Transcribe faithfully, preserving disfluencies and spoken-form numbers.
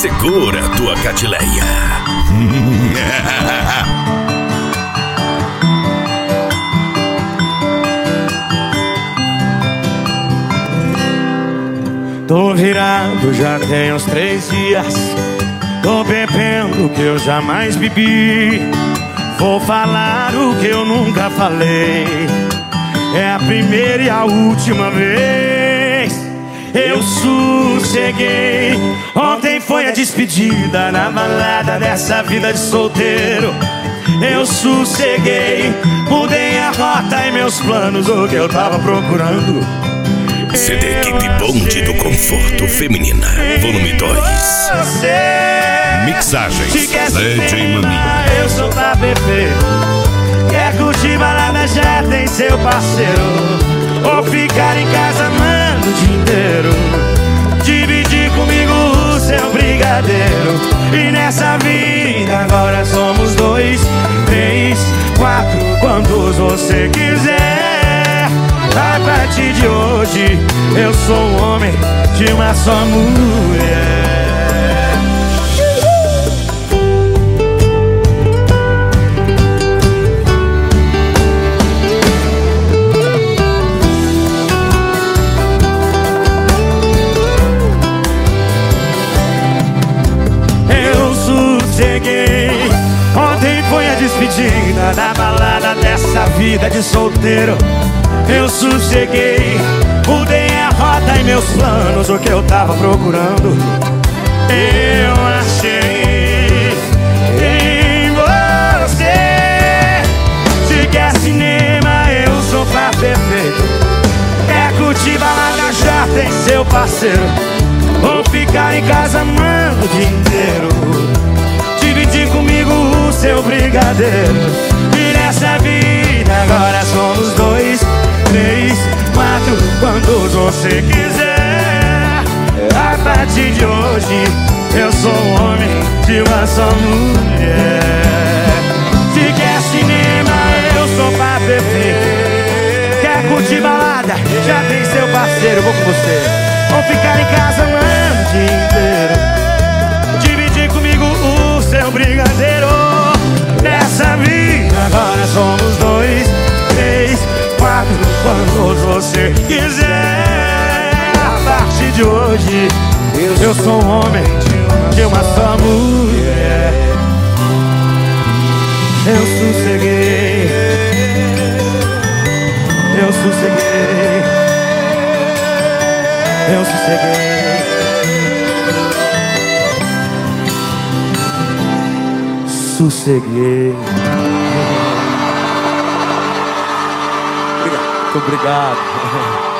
Segura tua catileia. Tô virado já tem uns três dias. Tô bebendo o que eu jamais bebi. Vou falar o que eu nunca falei. É a primeira e a última vez. Eu sosseguei. Ontem foi a despedida na balada dessa vida de solteiro. Eu sosseguei. Mudei a rota e meus planos, o que eu tava procurando. C D Equipe Bonde do Conforto Feminina, volume dois. Mixagens D J Maminho. Eu sou pra beber. Quer curtir balada, já tem seu parceiro. Ou ficar em casa, mano, o dia inteiro. Dividir comigo o seu brigadeiro. E nessa vida agora somos dois, três, quatro, quantos você quiser. A partir de hoje eu sou um homem de uma só mulher. Eu sosseguei. Ontem foi a despedida da balada dessa vida de solteiro. Eu sosseguei, mudei a rota e meus planos, o que eu tava procurando. Eu achei em você. Se quer cinema, eu sou pra perfeito. Quer curtir balada, já tem seu parceiro. Ou ficar em casa, mano, o dia inteiro. Dividir comigo o seu brigadeiro. E nessa vida agora somos dois, três, quatro, quantos você quiser. A partir de hoje eu sou um homem de uma só mulher. Se quer cinema, eu sou pra perfeito. Quer curtir balada, já tem seu parceiro, vou com você. Ou ficar em casa, mano, o dia inteiro. Dividir comigo o seu brigadeiro. Nessa vida agora somos dois, três, quatro, quantos você quiser. A partir de hoje eu sou um homem de uma só mulher. Eu sosseguei. Eu sosseguei. Eu sosseguei. Sosseguei. Muito obrigado.